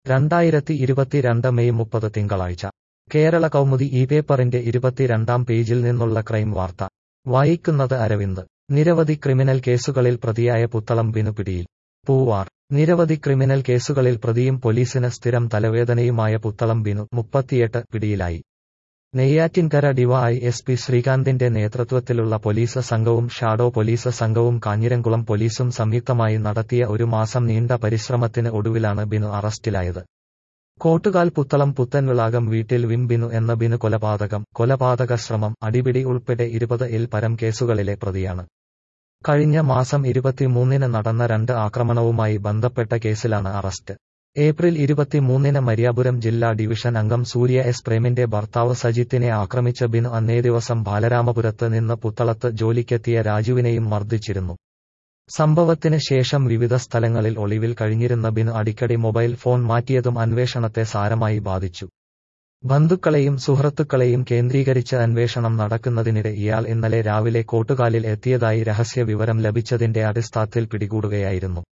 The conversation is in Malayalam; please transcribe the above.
2022 മെയ് 30 തിങ്കളാഴ്ച കേരള കൗമുദി ഈ പേപ്പറിന്റെ 22-ാം പേജിൽ നിന്നുള്ള ക്രൈം വാർത്ത വായിക്കുന്നത് അരവിന്ദ്. നിരവധി ക്രിമിനൽ കേസുകളിൽ പ്രതിയായ പുത്തളം ബിനു പിടിയിൽ. പൂവാർ. നിരവധി ക്രിമിനൽ കേസുകളിൽ പ്രതിയും പോലീസിന് സ്ഥിരം തലവേദനയുമായ പുത്തളം ബിനു 38 പിടിയിലായി. നെയ്യാറ്റിൻകര ഡിവൈഎസ്പി ശ്രീകാന്തിന്റെ നേതൃത്വത്തിലുള്ള പോലീസ് സംഘവും ഷാഡോ പോലീസ് സംഘവും കാഞ്ഞിരംകുളം പോലീസും സംയുക്തമായി നടത്തിയ ഒരു മാസം നീണ്ട പരിശ്രമത്തിന് ഒടുവിലാണ് ബിനു അറസ്റ്റിലായത്. കോട്ടുകാൽ പുത്തളം പുത്തൻവിളാകം വീട്ടിൽ ബിനു എന്ന ബിനു കൊലപാതക ശ്രമം, അടിപിടി ഉൾപ്പെടെ 20-ൽ പരം കേസുകളിലെ പ്രതിയാണ്. കഴിഞ്ഞ മാസം 23-ന് നടന്ന 2 ആക്രമണവുമായി ബന്ധപ്പെട്ട കേസിലാണ് അറസ്റ്റ്. ഏപ്രിൽ 23-ന് മരിയാപുരം ജില്ലാ ഡിവിഷൻ അംഗം സൂര്യ എസ് പ്രേമിന്റെ ഭർത്താവ് സജിത്തിനെ ആക്രമിച്ച ബിനു അന്നേ ദിവസം ബാലരാമപുരത്ത് നിന്ന് പുത്തളത്ത് ജോലിക്കെത്തിയ രാജുവിനെയും മർദ്ദിച്ചിരുന്നു. സംഭവത്തിന് ശേഷം വിവിധ സ്ഥലങ്ങളിൽ ഒളിവിൽ കഴിഞ്ഞിരുന്ന ബിനു അടിക്കടി മൊബൈൽ ഫോൺ മാറ്റിയതും അന്വേഷണത്തെ സാരമായി ബാധിച്ചു. ബന്ധുക്കളെയും സുഹൃത്തുക്കളെയും കേന്ദ്രീകരിച്ച് അന്വേഷണം നടക്കുന്നതിനിടെ ഇയാൾ ഇന്നലെ രാവിലെ കോട്ടുകാലിൽ എത്തിയതായി രഹസ്യ വിവരം ലഭിച്ചതിന്റെ അടിസ്ഥാനത്തിൽ പിടികൂടുകയായിരുന്നു.